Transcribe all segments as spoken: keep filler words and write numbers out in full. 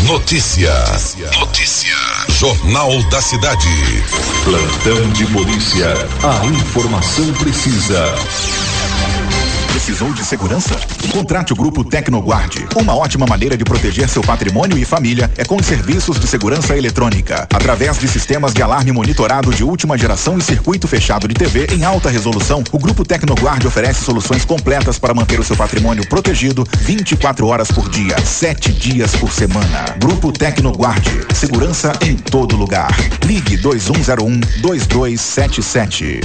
Notícia. Notícia. Jornal da Cidade. Plantão de polícia. A informação precisa. Precisou de segurança? Contrate o Grupo Tecnoguard. Uma ótima maneira de proteger seu patrimônio e família é com os serviços de segurança eletrônica. Através de sistemas de alarme monitorado de última geração e circuito fechado de T V em alta resolução, o Grupo Tecnoguard oferece soluções completas para manter o seu patrimônio protegido vinte e quatro horas por dia, sete dias por semana. Grupo Tecnoguard. Segurança em todo lugar. Ligue dois um zero um, dois dois sete sete.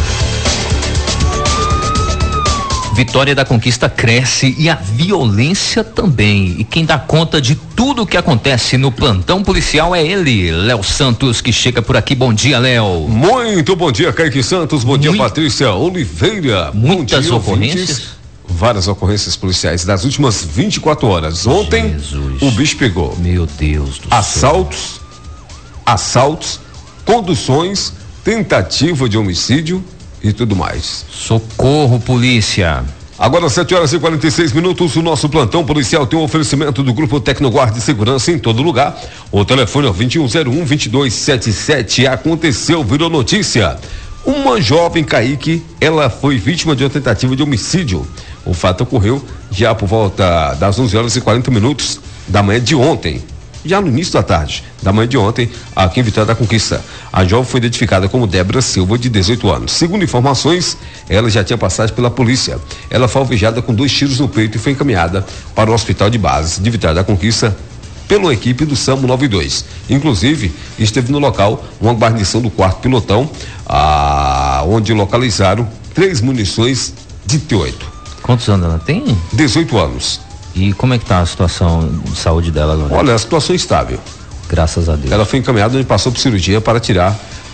Vitória da Conquista cresce e a violência também. E quem dá conta de tudo o que acontece no plantão policial é ele, Léo Santos, que chega por aqui. Bom dia, Léo. Muito bom dia, Kaique Santos. Bom Muito... dia, Patrícia Oliveira. Muitas dia, ocorrências? Ouvintes. Várias ocorrências policiais das últimas vinte e quatro horas. Ontem, Jesus. O bicho pegou. Meu Deus do assaltos, céu. Assaltos, conduções, tentativa de homicídio e tudo mais. Socorro, polícia. Agora sete horas e quarenta e seis minutos, o nosso plantão policial tem um oferecimento do Grupo Tecnoguard de Segurança em todo lugar. O telefone é o vinte e um zero um, vinte e dois setenta e sete. Aconteceu, virou notícia. Uma jovem, Kaique, ela foi vítima de uma tentativa de homicídio. O fato ocorreu já por volta das onze horas e quarenta minutos da manhã de ontem. Já no início da tarde, da manhã de ontem, aqui em Vitória da Conquista. A jovem foi identificada como Débora Silva, de dezoito anos. Segundo informações, ela já tinha passagem pela polícia. Ela foi alvejada com dois tiros no peito e foi encaminhada para o hospital de base de Vitória da Conquista pela equipe do SAMU noventa e dois. Inclusive, esteve no local uma guarnição do quarto pilotão, ah, onde localizaram três munições de T oito. Quantos anos ela tem? dezoito anos. E como é que tá a situação de saúde dela agora? Olha, a situação é estável. Graças a Deus. Ela foi encaminhada e passou por cirurgia para tirar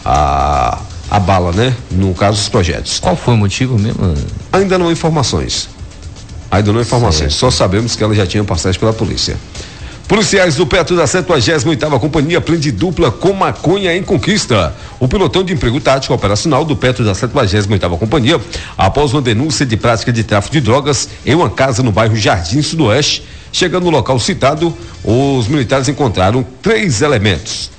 a, a bala, né? No caso dos projetos. Qual foi o motivo mesmo? Ainda não há informações. Ainda não há informações. Certo. Só sabemos que ela já tinha passagem pela polícia. Policiais do Petro da setenta e oitava Companhia prende dupla com maconha em Conquista. O pilotão de emprego tático operacional do Petro da setenta e oitava Companhia, após uma denúncia de prática de tráfico de drogas em uma casa no bairro Jardim Sudoeste, chegando no local citado, os militares encontraram três elementos.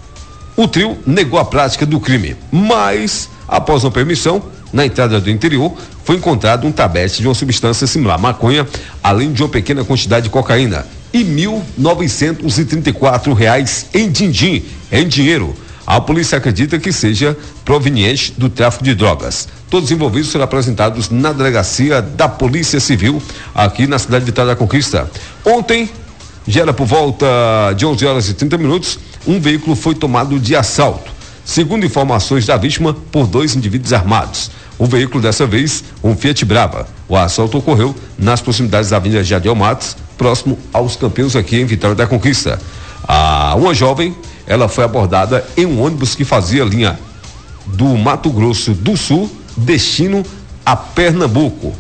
O trio negou a prática do crime, mas, após uma permissão, na entrada do interior, foi encontrado um tabete de uma substância similar à maconha, além de uma pequena quantidade de cocaína e mil novecentos e trinta e quatro reais em din-din, em dinheiro. A polícia acredita que seja proveniente do tráfico de drogas. Todos os envolvidos serão apresentados na delegacia da Polícia Civil aqui na cidade de Vitória da Conquista. Ontem, já era por volta de onze horas e trinta minutos, um veículo foi tomado de assalto. Segundo informações da vítima, por dois indivíduos armados. O veículo dessa vez, um Fiat Brava. O assalto ocorreu nas proximidades da Avenida Jadiel Matos, próximo aos Campinhos aqui em Vitória da Conquista. Ah, uma jovem, ela foi abordada em um ônibus que fazia linha do Mato Grosso do Sul, destino a Pernambuco.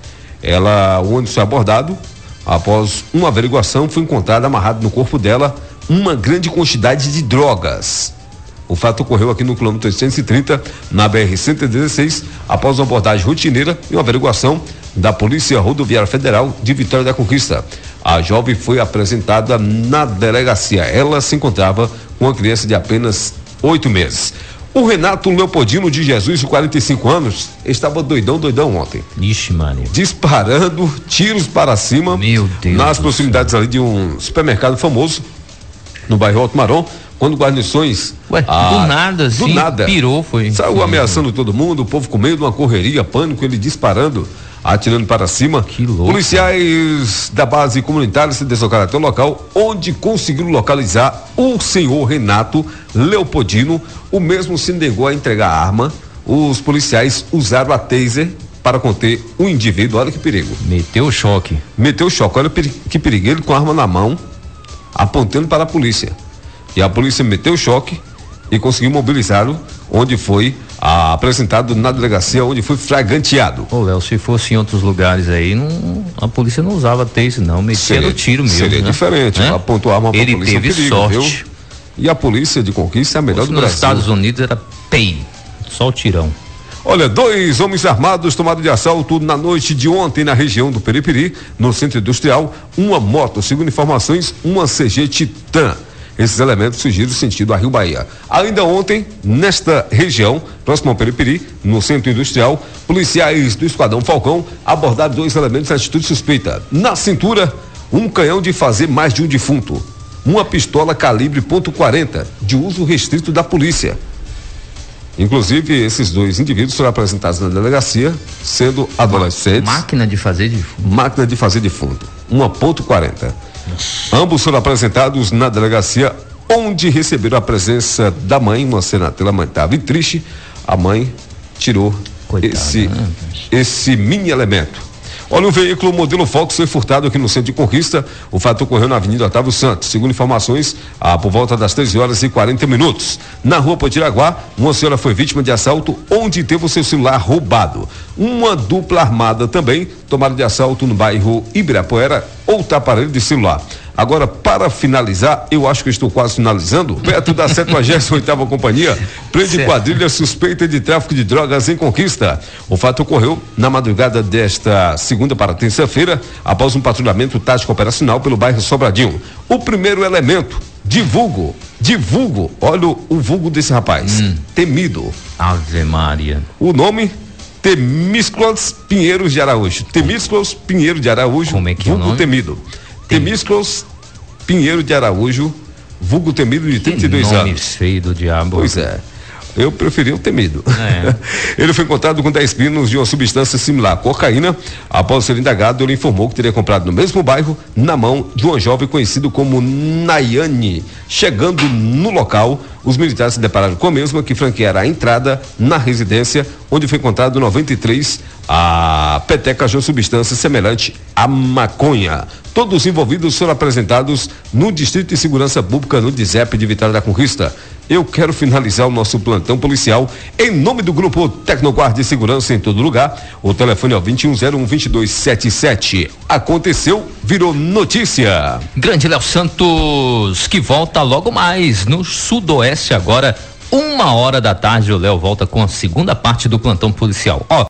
Ela, o ônibus foi abordado, após uma averiguação, foi encontrada amarrado no corpo dela uma grande quantidade de drogas. O fato ocorreu aqui no quilômetro oitocentos e trinta, na B R cento e dezesseis, após uma abordagem rotineira e uma averiguação da Polícia Rodoviária Federal de Vitória da Conquista. A jovem foi apresentada na delegacia. Ela se encontrava com uma criança de apenas oito meses. O Renato Leopoldino de Jesus, de quarenta e cinco anos, estava doidão, doidão ontem. Ixi, Maria. Disparando tiros para cima. Meu Deus. Nas proximidades ali de um supermercado famoso, no bairro Alto Marom, quando guarnições. Ué, ah, do nada, assim, do nada, pirou, foi. Saiu uhum. ameaçando todo mundo, o povo com medo, uma correria, pânico, ele disparando, atirando para cima. Que louco. Policiais da base comunitária se deslocaram até o local, onde conseguiram localizar o senhor Renato Leopoldino. O mesmo se negou a entregar a arma. Os policiais usaram a taser para conter o indivíduo. Olha que perigo. Meteu o choque. Meteu o choque. Olha que perigo. Ele com a arma na mão, apontando para a polícia. E a polícia meteu o choque e conseguiu mobilizá-lo, onde foi ah, apresentado na delegacia, onde foi flagranteado. Ô, Léo, se fosse em outros lugares aí, não, a polícia não usava taser, não, metia no tiro mesmo. Seria né? diferente, né? Apontou a arma para a polícia. Ele teve perigo, sorte. Viu? E a polícia de Conquista é a melhor do nos Brasil. Estados Unidos era pei, só o tirão. Olha, dois homens armados tomaram de assalto na noite de ontem na região do Periperi, no centro industrial, uma moto, segundo informações, uma C G Titan. Esses elementos surgiram sentido a Rio Bahia. Ainda ontem, nesta região, próximo ao Periperi, no centro industrial, policiais do Esquadrão Falcão abordaram dois elementos em atitude suspeita. Na cintura, um canhão de fazer mais de um defunto, uma pistola calibre ponto quarenta, de uso restrito da polícia. Inclusive, esses dois indivíduos foram apresentados na delegacia, sendo adolescentes. Máquina de fazer defunto. Máquina de fazer defunto. uma ponto quarenta. Ambos foram apresentados na delegacia, onde receberam a presença da mãe, uma cena lamentável e triste. A mãe tirou Coitada, esse, né? esse mini elemento. Olha, um veículo modelo Fox foi furtado aqui no centro de Conquista. O fato ocorreu na Avenida Otávio Santos. Segundo informações, ah, por volta das treze horas e quarenta minutos. Na rua Potiraguá, uma senhora foi vítima de assalto, onde teve o seu celular roubado. Uma dupla armada também tomaram de assalto no bairro Ibirapuera, outro aparelho de celular. Agora, para finalizar, eu acho que eu estou quase finalizando, perto da setenta e oitava Companhia, prende certo. Quadrilha suspeita de tráfico de drogas em Conquista. O fato ocorreu na madrugada desta segunda para terça-feira, após um patrulhamento tático operacional pelo bairro Sobradinho. O primeiro elemento, divulgo, divulgo, olha o, o vulgo desse rapaz, hum. Temido. Ave Maria. O nome, Temísclos Pinheiros de Araújo. Temísclos Pinheiro de Araújo, como é que vulgo é o nome? Temido. Temísclos Pinheiro de Araújo, vulgo Temido, de trinta e dois que nome anos. Feio do diabo. Pois é. Eu preferi o Temido. É. Ele foi encontrado com dez pinos de uma substância similar à cocaína. Após ser indagado, ele informou que teria comprado no mesmo bairro, na mão de uma jovem conhecida como Nayane. Chegando no local, os militares se depararam com a mesma, que franqueara a entrada na residência, onde foi encontrado noventa e três a peteca de substância semelhante à maconha. Todos os envolvidos foram apresentados no Distrito de Segurança Pública, no DISEP de Vitória da Conquista. Eu quero finalizar o nosso plantão policial em nome do Grupo Tecnoguard de Segurança em todo lugar. O telefone é o vinte e um zero um, vinte e dois setenta e sete. Aconteceu, virou notícia. Grande Léo Santos, que volta logo mais no Sudoeste agora, uma hora da tarde. O Léo volta com a segunda parte do plantão policial. Ó,